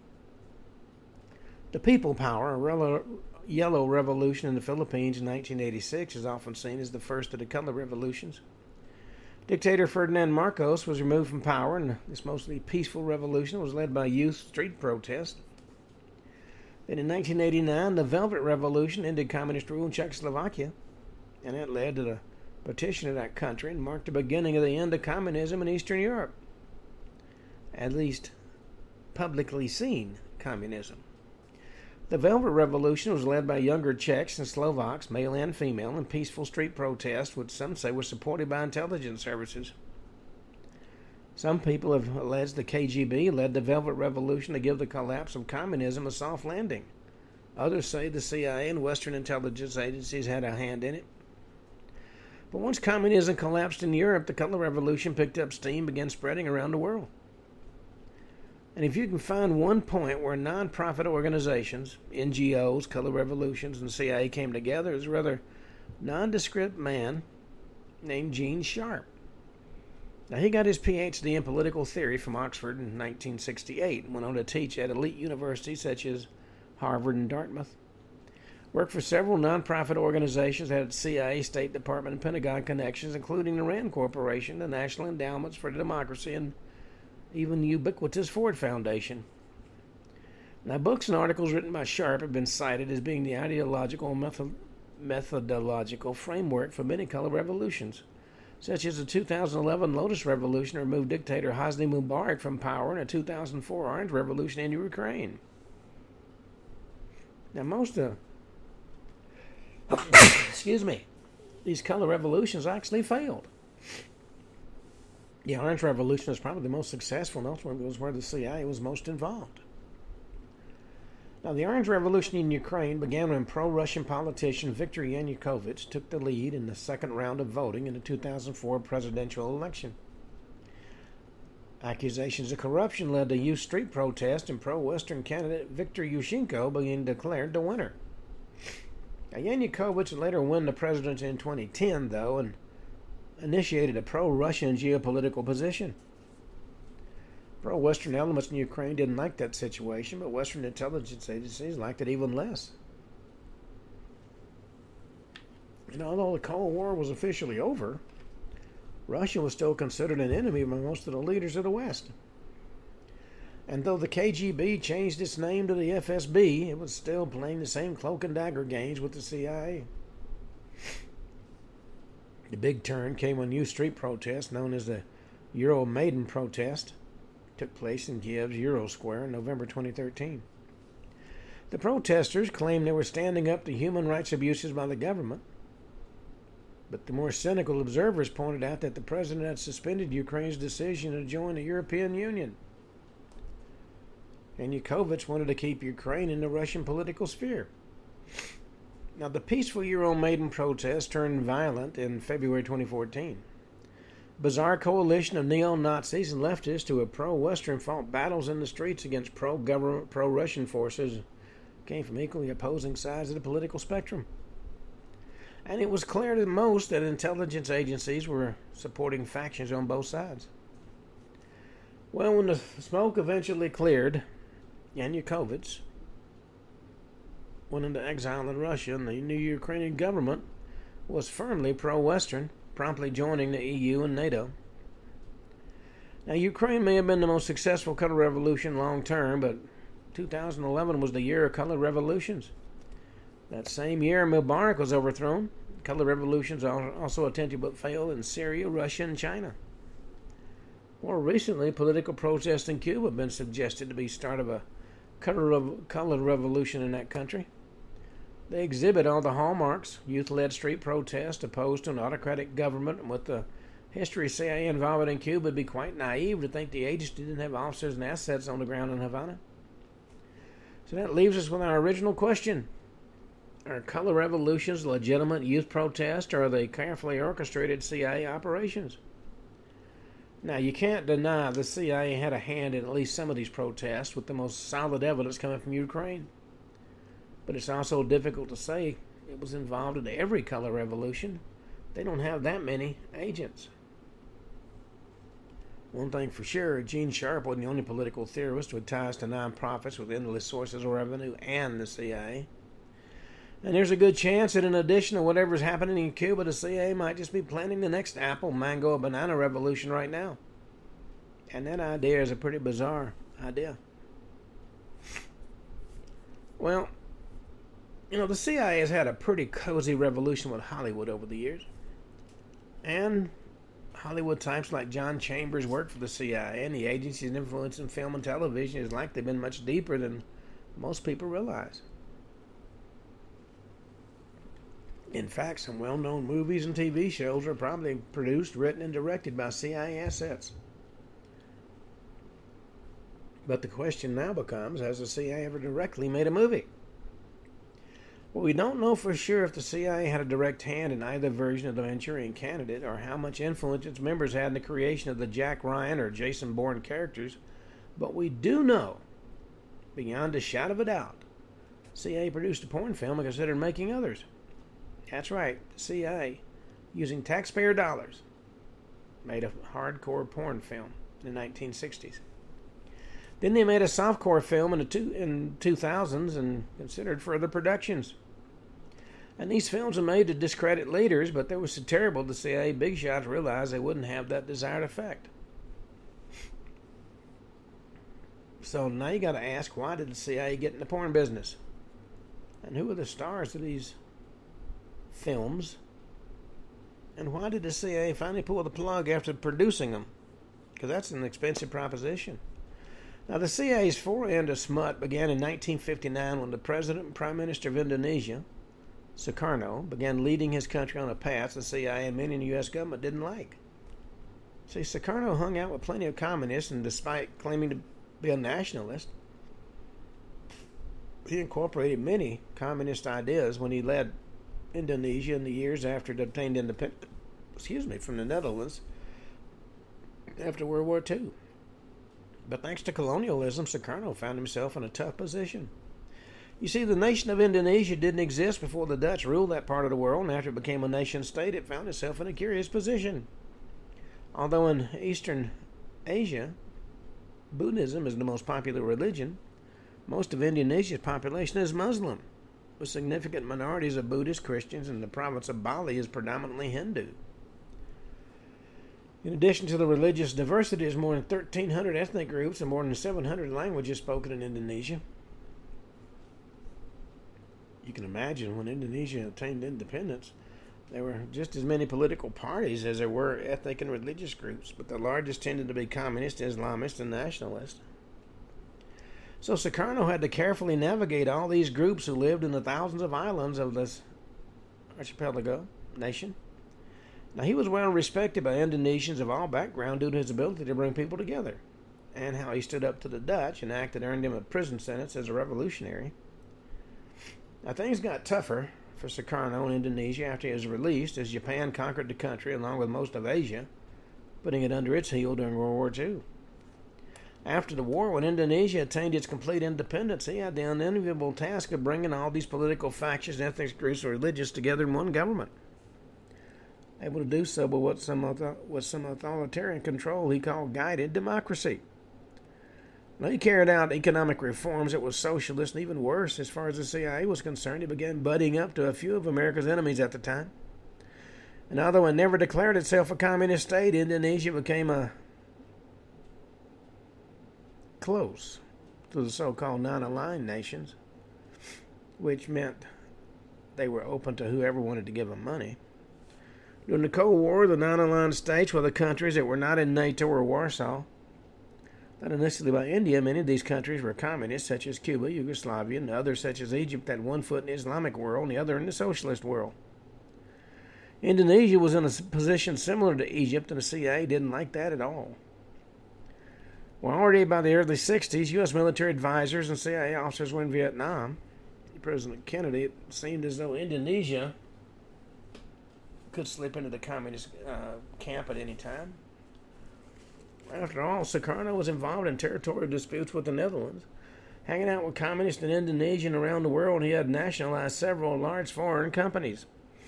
The People Power, a yellow revolution in the Philippines in nineteen eighty-six, is often seen as the first of the color revolutions. Dictator Ferdinand Marcos was removed from power, and this mostly peaceful revolution was led by youth street protest. Then in nineteen eighty-nine, the Velvet Revolution ended communist rule in Czechoslovakia, and that led to the partition of that country and marked the beginning of the end of communism in Eastern Europe. At least, publicly seen communism. The Velvet Revolution was led by younger Czechs and Slovaks, male and female, in peaceful street protests, which some say were supported by intelligence services. Some people have alleged the K G B led the Velvet Revolution to give the collapse of communism a soft landing. Others say the C I A and Western intelligence agencies had a hand in it. But once communism collapsed in Europe, the Color Revolution picked up steam and began spreading around the world. And if you can find one point where non-profit organizations, N G Os, color revolutions, and C I A came together, it was a rather nondescript man named Gene Sharp. Now, he got his P H D in political theory from Oxford in nineteen sixty-eight and went on to teach at elite universities such as Harvard and Dartmouth. Worked for several nonprofit organizations that had C I A, State Department, and Pentagon connections, including the RAND Corporation, the National Endowments for Democracy, and even the ubiquitous Ford Foundation. Now, books and articles written by Sharp have been cited as being the ideological and method- methodological framework for many color revolutions, such as the two thousand eleven Lotus Revolution removed dictator Hosni Mubarak from power, and a two thousand four Orange Revolution in Ukraine. Now, most of excuse me, these color revolutions actually failed. The Orange Revolution was probably the most successful, and ultimately was where the C I A was most involved. Now, the Orange Revolution in Ukraine began when pro-Russian politician Viktor Yanukovych took the lead in the second round of voting in the two thousand four presidential election. Accusations of corruption led to youth street protest, and pro-Western candidate Viktor Yushchenko being declared the winner. Now, Yanukovych would later win the presidency in twenty ten, though, and initiated a pro-Russian geopolitical position. Pro-Western elements in Ukraine didn't like that situation, but Western intelligence agencies liked it even less. And although the Cold War was officially over, Russia was still considered an enemy by most of the leaders of the West. And though the K G B changed its name to the F S B, it was still playing the same cloak and dagger games with the C I A. The big turn came when youth street protest, known as the Euromaidan protest, took place in Kiev's Euro Square in November twenty thirteen. The protesters claimed they were standing up to human rights abuses by the government, but the more cynical observers pointed out that the president had suspended Ukraine's decision to join the European Union. Yanukovych wanted to keep Ukraine in the Russian political sphere. Now, the peaceful Euromaidan protest turned violent in February twenty fourteen. Bizarre coalition of neo-Nazis and leftists who were pro-Western fought battles in the streets against pro-government, pro-Russian forces came from equally opposing sides of the political spectrum. And it was clear to most that intelligence agencies were supporting factions on both sides. Well, when the smoke eventually cleared, Yanukovych went into exile in Russia, and the new Ukrainian government was firmly pro-Western, promptly joining the E U and NATO. Now, Ukraine may have been the most successful color revolution long-term, but two thousand eleven was the year of color revolutions. That same year, Mubarak was overthrown. Color revolutions also attempted but failed in Syria, Russia, and China. More recently, political protests in Cuba have been suggested to be the start of a color revolution in that country. They exhibit all the hallmarks: youth-led street protest opposed to an autocratic government, and with the history of C I A involvement in Cuba, it'd be quite naive to think the agency didn't have officers and assets on the ground in Havana. So that leaves us with our original question. Are color revolutions legitimate youth protests, or are they carefully orchestrated C I A operations? Now, you can't deny the C I A had a hand in at least some of these protests, with the most solid evidence coming from Ukraine. But it's also difficult to say it was involved in every color revolution. They don't have that many agents. One thing for sure, Gene Sharp wasn't the only political theorist with ties to nonprofits with endless sources of revenue and the C I A. And there's a good chance that in addition to whatever's happening in Cuba, the C I A might just be planning the next apple, mango, or banana revolution right now. And that idea is a pretty bizarre idea. Well, you know, the C I A has had a pretty cozy revolution with Hollywood over the years. And Hollywood types like John Chambers worked for the C I A, and the agency's influence in film and television is likely been much deeper than most people realize. In fact, some well-known movies and T V shows are probably produced, written, and directed by C I A assets. But the question now becomes, has the C I A ever directly made a movie? Well, we don't know for sure if the C I A had a direct hand in either version of the Manchurian Candidate, or how much influence its members had in the creation of the Jack Ryan or Jason Bourne characters, but we do know, beyond a shadow of a doubt, C I A produced a porn film and considered making others. That's right, the C I A, using taxpayer dollars, made a hardcore porn film in the nineteen sixties. Then they made a softcore film in the two, in two thousands and considered further productions. And these films were made to discredit leaders, but they were so terrible the C I A big shots realized they wouldn't have that desired effect. So now you got to ask, why did the C I A get in the porn business? And who are the stars of these films? And why did the C I A finally pull the plug after producing them? Because that's an expensive proposition. Now, the C I A's foray into smut began in nineteen fifty-nine when the President and Prime Minister of Indonesia, Sukarno, began leading his country on a path the C I A and many in the U S government didn't like. See, Sukarno hung out with plenty of communists, and despite claiming to be a nationalist, he incorporated many communist ideas when he led Indonesia in the years after it obtained independence, excuse me, from the Netherlands after World War Two. But thanks to colonialism, Sukarno found himself in a tough position. You see, the nation of Indonesia didn't exist before the Dutch ruled that part of the world, and after it became a nation-state, it found itself in a curious position. Although in Eastern Asia, Buddhism is the most popular religion, most of Indonesia's population is Muslim, with significant minorities of Buddhist Christians, and the province of Bali is predominantly Hindu. In addition to the religious diversity, there's more than thirteen hundred ethnic groups and more than seven hundred languages spoken in Indonesia. You can imagine when Indonesia attained independence, there were just as many political parties as there were ethnic and religious groups, but the largest tended to be communist, Islamist, and nationalist. So Sukarno had to carefully navigate all these groups who lived in the thousands of islands of this archipelago nation. Now, he was well respected by Indonesians of all backgrounds due to his ability to bring people together, and how he stood up to the Dutch, an act that earned him a prison sentence as a revolutionary. Now, things got tougher for Sukarno in Indonesia after he was released, as Japan conquered the country along with most of Asia, putting it under its heel during World War Two. After the war, when Indonesia attained its complete independence, he had the unenviable task of bringing all these political factions, ethnic groups, and religions together in one government, able to do so with what some with some authoritarian control he called guided democracy. Now, he carried out economic reforms that was socialist, and even worse, as far as the C I A was concerned, he began butting up to a few of America's enemies at the time. And although it never declared itself a communist state, Indonesia became a close to the so-called non-aligned nations, which meant they were open to whoever wanted to give them money. During the Cold War, the non-aligned states were the countries that were not in NATO or Warsaw. Not initially by India, many of these countries were communist, such as Cuba, Yugoslavia, and others such as Egypt had one foot in the Islamic world and the other in the socialist world. Indonesia was in a position similar to Egypt, and the C I A didn't like that at all. Well, already by the early sixties, U S military advisors and C I A officers were in Vietnam. President Kennedy, it seemed as though Indonesia could slip into the communist uh, camp at any time. After all, Sukarno was involved in territorial disputes with the Netherlands. Hanging out with communists in Indonesia and around the world, he had nationalized several large foreign companies,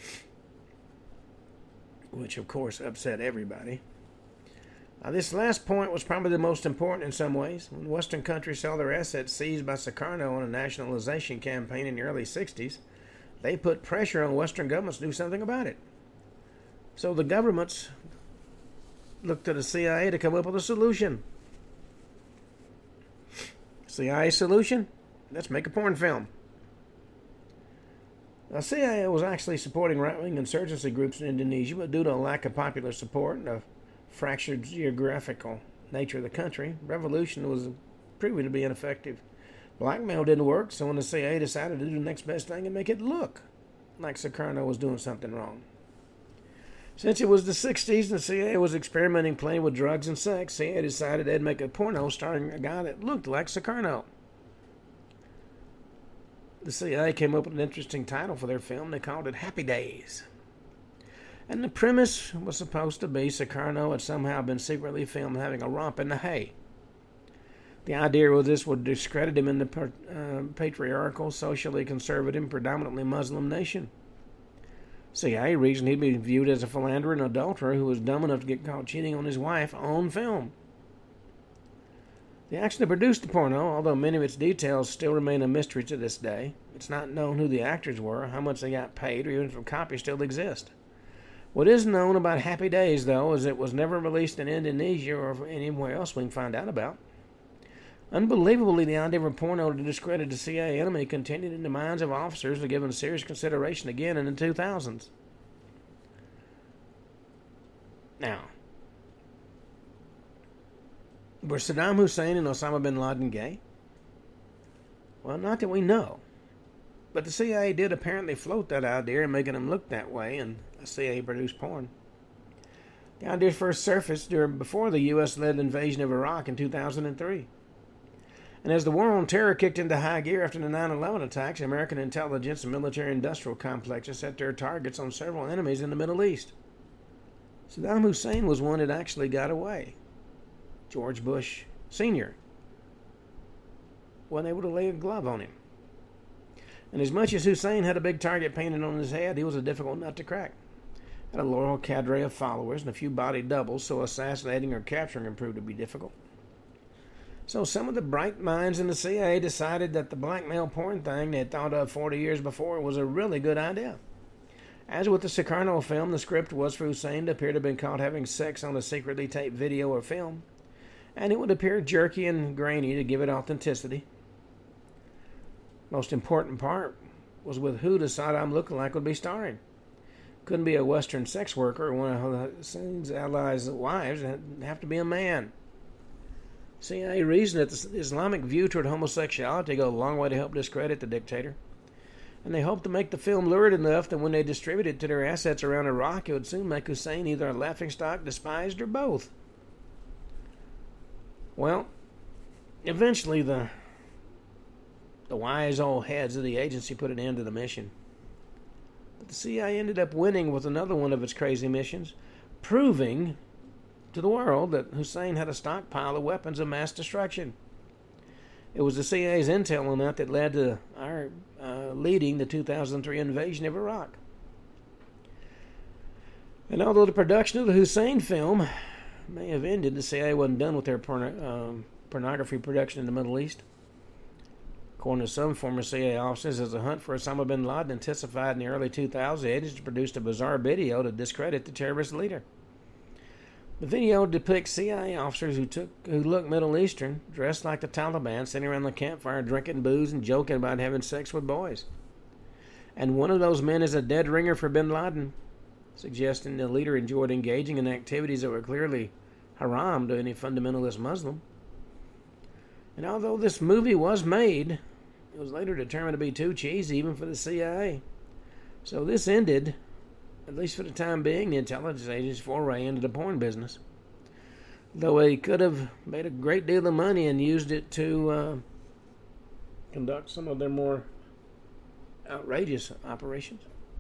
which of course upset everybody. Now, this last point was probably the most important in some ways. When Western countries saw their assets seized by Sukarno in a nationalization campaign in the early sixties, they put pressure on Western governments to do something about it. So the governments looked to the C I A to come up with a solution. C I A solution? Let's make a porn film. Now, C I A was actually supporting right-wing insurgency groups in Indonesia, but due to a lack of popular support and a fractured geographical nature of the country, revolution was proven to be ineffective. Blackmail didn't work, so when the C I A decided to do the next best thing and make it look like Sukarno was doing something wrong. Since it was the sixties and the C I A was experimenting playing with drugs and sex, C I A decided they'd make a porno starring a guy that looked like Sukarno. The C I A came up with an interesting title for their film. They called it Happy Days. And the premise was supposed to be Sukarno had somehow been secretly filmed having a romp in the hay. The idea was this would discredit him in the uh, patriarchal, socially conservative, predominantly Muslim nation. C I A reasoned he'd be viewed as a philanderer and adulterer who was dumb enough to get caught cheating on his wife on film. They actually produced the porno, although many of its details still remain a mystery to this day. It's not known who the actors were, how much they got paid, or even if a copy still exists. What is known about Happy Days, though, is it was never released in Indonesia or anywhere else we can find out about. Unbelievably, the idea of a porno to discredit the C I A enemy continued in the minds of officers and given serious consideration again in the two thousands. Now, were Saddam Hussein and Osama bin Laden gay? Well, not that we know. But the C I A did apparently float that idea and making them look that way, and the C I A-produced porn. The idea first surfaced during, before the U S-led invasion of Iraq in two thousand three. And as the war on terror kicked into high gear after the nine eleven attacks, American intelligence and military-industrial complexes set their targets on several enemies in the Middle East. Saddam Hussein was one that actually got away. George Bush Senior wasn't able to lay a glove on him. And as much as Hussein had a big target painted on his head, he was a difficult nut to crack. Had a loyal cadre of followers and a few body doubles, so assassinating or capturing him proved to be difficult. So some of the bright minds in the C I A decided that the blackmail porn thing they had thought of forty years before was a really good idea. As with the Sukarno film, the script was for Hussein to appear to have been caught having sex on a secretly taped video or film, and it would appear jerky and grainy to give it authenticity. Most important part was with who the Saddam lookalike would be starring. Couldn't be a Western sex worker or one of Hussein's allies' wives. It'd have to be a man. C I A reasoned that the Islamic view toward homosexuality go a long way to help discredit the dictator. And they hoped to make the film lurid enough that when they distributed it to their assets around Iraq, it would soon make Hussein either a laughingstock, despised, or both. Well, eventually the the wise old heads of the agency put an end to the mission. But the C I A ended up winning with another one of its crazy missions, proving to the world that Hussein had a stockpile of weapons of mass destruction. It was the C I A's intel on that that led to our uh, leading the two thousand three invasion of Iraq. And although the production of the Hussein film may have ended, the C I A wasn't done with their porn- um, pornography production in the Middle East. According to some former C I A officers, as the hunt for Osama bin Laden intensified in the early two thousands, the agency produced a bizarre video to discredit the terrorist leader. The video depicts C I A officers who took who look Middle Eastern, dressed like the Taliban, sitting around the campfire drinking booze and joking about having sex with boys. And one of those men is a dead ringer for bin Laden, suggesting the leader enjoyed engaging in activities that were clearly haram to any fundamentalist Muslim. And although this movie was made, it was later determined to be too cheesy even for the C I A. So this ended, at least for the time being, the intelligence agency's foray into the porn business. though he could have made a great deal of money and used it to uh, conduct some of their more outrageous operations.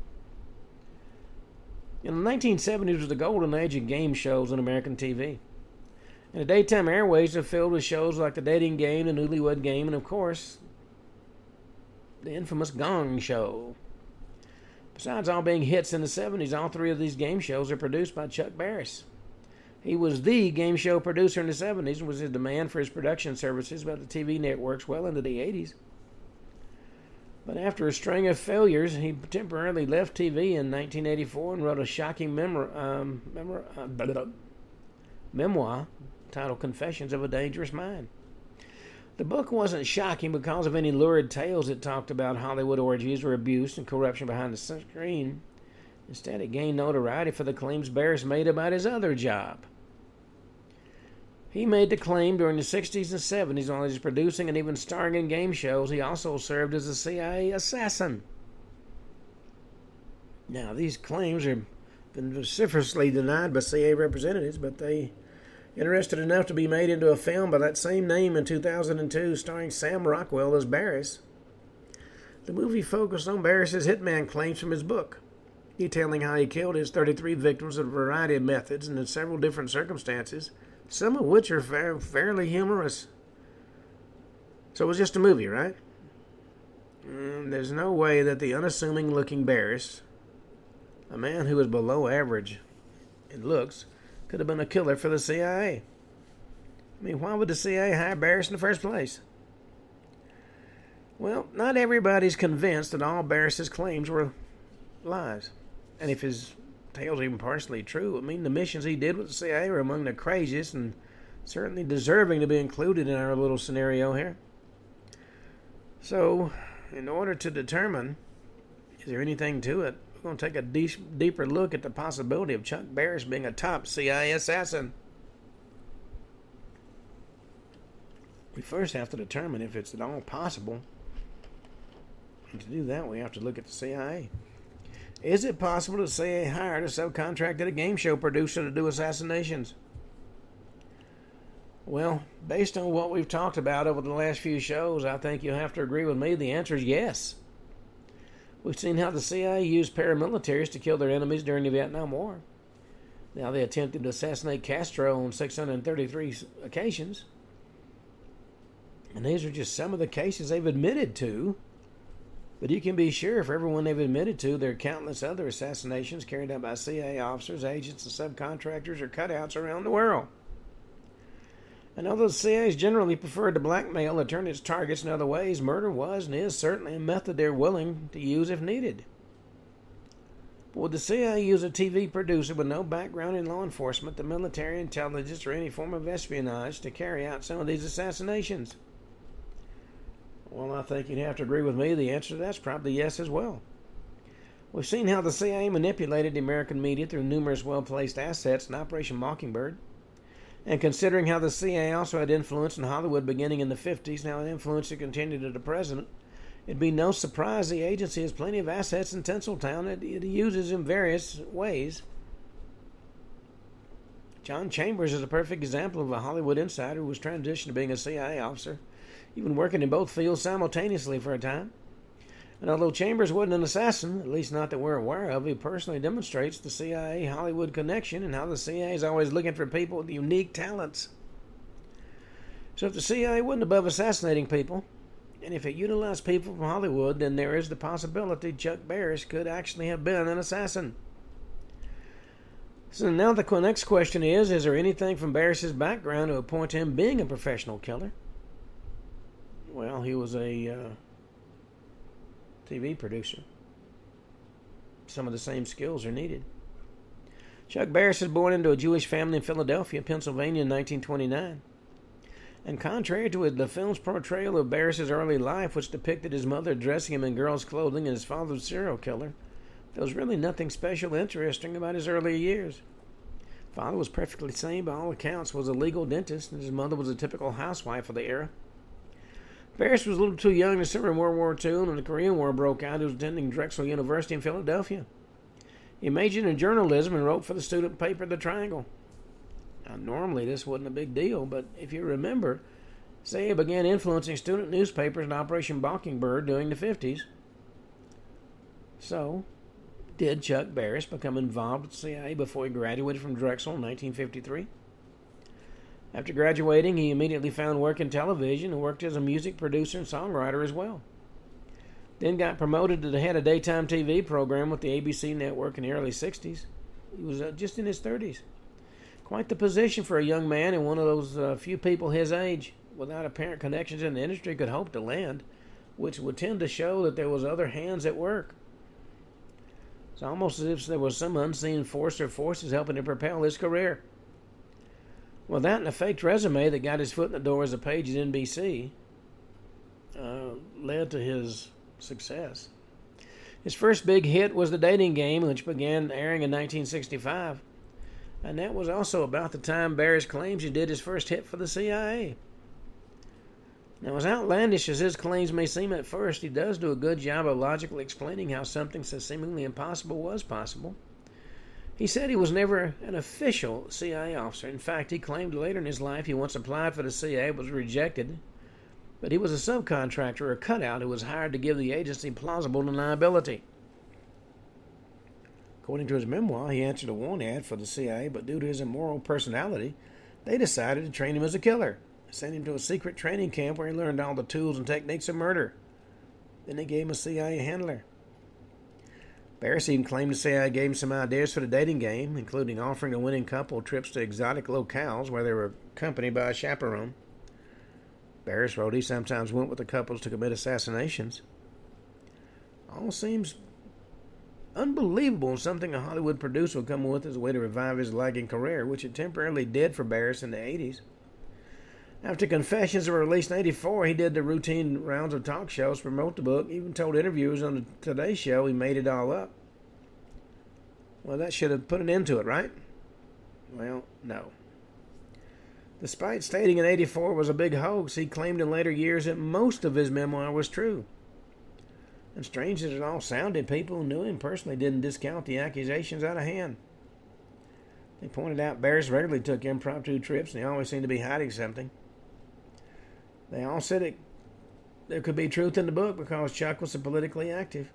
In the nineteen seventies was the golden age of game shows on American T V. And the daytime airways are filled with shows like The Dating Game, The Newlywed Game, and of course, the infamous Gong Show. Besides all being hits in the seventies, all three of these game shows are produced by Chuck Barris. He was the game show producer in the seventies and was in demand for his production services by the T V networks well into the eighties. But after a string of failures, he temporarily left T V in nineteen eighty-four and wrote a shocking memor- um, memor- uh, blah, blah, blah, memoir titled Confessions of a Dangerous Mind. The book wasn't shocking because of any lurid tales that talked about Hollywood orgies or abuse and corruption behind the screen. Instead, it gained notoriety for the claims Barris made about his other job. He made the claim during the sixties and seventies while he was producing and even starring in game shows, he also served as a C I A assassin. Now, these claims have been vociferously denied by C I A representatives, but they interested enough to be made into a film by that same name in two thousand two, starring Sam Rockwell as Barris. The movie focused on Barris's hitman claims from his book, detailing how he killed his thirty-three victims in a variety of methods and in several different circumstances, some of which are fa- fairly humorous. So it was just a movie, right? Mm, there's no way that the unassuming-looking Barris, a man who was below average in looks, could have been a killer for the C I A. I mean, why would the C I A hire Barris in the first place? Well, not everybody's convinced that all Barris's claims were lies. And if his tales are even partially true, I mean, the missions he did with the C I A are among the craziest and certainly deserving to be included in our little scenario here. So, in order to determine, is there anything to it, we're going to take a deep, deeper look at the possibility of Chuck Barris being a top C I A assassin. We first have to determine if it's at all possible. And to do that, we have to look at the C I A. Is it possible the C I A hired or subcontracted a game show producer to do assassinations? Well, based on what we've talked about over the last few shows, I think you'll have to agree with me. The answer is yes. We've seen how the C I A used paramilitaries to kill their enemies during the Vietnam War. Now, they attempted to assassinate Castro on six hundred thirty-three occasions. And these are just some of the cases they've admitted to. But you can be sure for everyone they've admitted to, there are countless other assassinations carried out by C I A officers, agents, and subcontractors or cutouts around the world. And although the C I A has generally preferred to blackmail or turn its targets in other ways, murder was and is certainly a method they're willing to use if needed. But would the C I A use a T V producer with no background in law enforcement, the military, intelligence, or any form of espionage to carry out some of these assassinations? Well, I think you'd have to agree with me. The answer to that's probably yes as well. We've seen how the C I A manipulated the American media through numerous well-placed assets in Operation Mockingbird. And considering how the C I A also had influence in Hollywood beginning in the fifties, now an influence that continued to the present, it'd be no surprise the agency has plenty of assets in Tinseltown that it uses in various ways. John Chambers is a perfect example of a Hollywood insider who was transitioned to being a C I A officer, even working in both fields simultaneously for a time. And although Chambers wasn't an assassin, at least not that we're aware of, he personally demonstrates the C I A Hollywood connection and how the C I A is always looking for people with unique talents. So if the C I A wasn't above assassinating people, and if it utilized people from Hollywood, then there is the possibility Chuck Barris could actually have been an assassin. So now the next question is, is there anything from Barris's background to point to him being a professional killer? Well, he was a uh, T V producer. Some of the same skills are needed. Chuck Barris was born into a Jewish family in Philadelphia, Pennsylvania in nineteen twenty-nine. And contrary to the film's portrayal of Barris's early life, which depicted his mother dressing him in girls' clothing and his father's serial killer, there was really nothing special interesting about his earlier years. Father was perfectly sane by all accounts, was a legal dentist, and his mother was a typical housewife of the era. Barris was a little too young to serve in World War Two, and when the Korean War broke out, he was attending Drexel University in Philadelphia. He majored in journalism and wrote for the student paper The Triangle. Now, normally this wasn't a big deal, but if you remember, C I A began influencing student newspapers in Operation Mockingbird during the fifties. So, did Chuck Barris become involved with the C I A before he graduated from Drexel in nineteen fifty-three? After graduating, he immediately found work in television and worked as a music producer and songwriter as well. Then got promoted to the head of daytime T V program with the A B C network in the early sixties. He was uh, just in his thirties. Quite the position for a young man and one of those uh, few people his age without apparent connections in the industry could hope to land, which would tend to show that there was other hands at work. It's almost as if there was some unseen force or forces helping to propel his career. Well, that and a faked resume that got his foot in the door as a page at N B C uh, led to his success. His first big hit was The Dating Game, which began airing in nineteen sixty-five. And that was also about the time Barris claims he did his first hit for the C I A. Now, as outlandish as his claims may seem at first, he does do a good job of logically explaining how something so seemingly impossible was possible. He said he was never an official C I A officer. In fact, he claimed later in his life he once applied for the C I A but was rejected. But he was a subcontractor or a cutout who was hired to give the agency plausible deniability. According to his memoir, he answered a want ad for the C I A, but due to his immoral personality, they decided to train him as a killer. Sent him to a secret training camp where he learned all the tools and techniques of murder. Then they gave him a C I A handler. Barris even claimed the C I A gave him some ideas for the dating game, including offering the winning couple trips to exotic locales where they were accompanied by a chaperone. Barris wrote he sometimes went with the couples to commit assassinations. All seems unbelievable, and something a Hollywood producer would come with as a way to revive his lagging career, which it temporarily did for Barris in the eighties. After Confessions were released in eighty-four, he did the routine rounds of talk shows to promote the book, even told interviewers on the Today Show he made it all up. Well, that should have put an end to it, right? Well, no. Despite stating in eighty-four it was a big hoax, he claimed in later years that most of his memoir was true. And strange as it all sounded, people who knew him personally didn't discount the accusations out of hand. They pointed out Barris regularly took impromptu trips and he always seemed to be hiding something. They all said it, there could be truth in the book because Chuck was so politically active.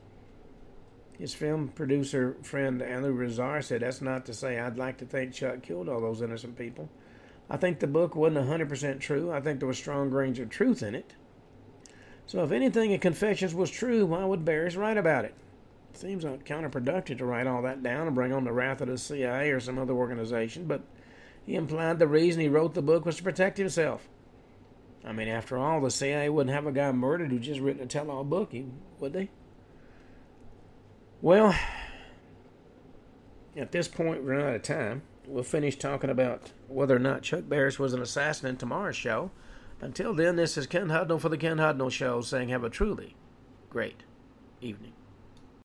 His film producer friend Andrew Rizar said, "That's not to say I'd like to think Chuck killed all those innocent people. I think the book wasn't one hundred percent true. I think there was strong grains of truth in it. So if anything in Confessions was true, why would Barris write about it? It seems counterproductive to write all that down and bring on the wrath of the C I A or some other organization, but he implied the reason he wrote the book was to protect himself. I mean, after all, the C I A wouldn't have a guy murdered who just written a tell-all book, would they? Well, at this point, we're out of time. We'll finish talking about whether or not Chuck Barris was an assassin in tomorrow's show. Until then, this is Ken Hudnall for the Ken Hudnall Show saying have a truly great evening.